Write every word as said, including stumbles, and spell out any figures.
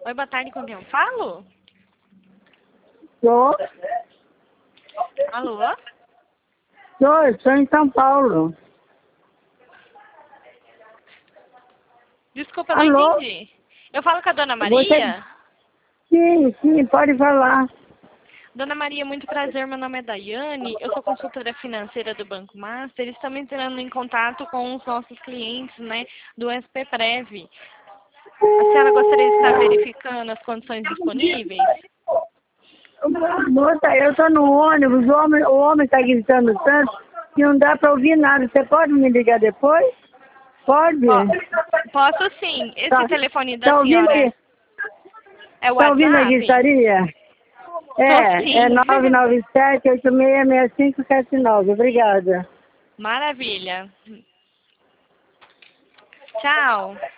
Oi, boa tarde, com quem eu falo? Sou, Alô? sou, estou em São Paulo. Desculpa, não Alô? entendi. Eu falo com a Dona Você... Maria? Sim, sim, pode falar. Dona Maria, muito prazer, meu nome é Daiane, eu sou consultora financeira do Banco Master, estamos entrando em contato com os nossos clientes, né, do S P Prev. A senhora gostaria de estar verificando as condições disponíveis? Moça, eu estou no ônibus, o homem o homem está gritando tanto que não dá para ouvir nada. Você pode me ligar depois? Pode? Po- Posso sim. Esse Tá, telefone da tá ouvindo senhora aí? é o Tá ouvindo a WhatsApp? gritaria? Tô É, é sim. nove nove sete, oito seis seis cinco sete nove. Obrigada. Maravilha. Tchau.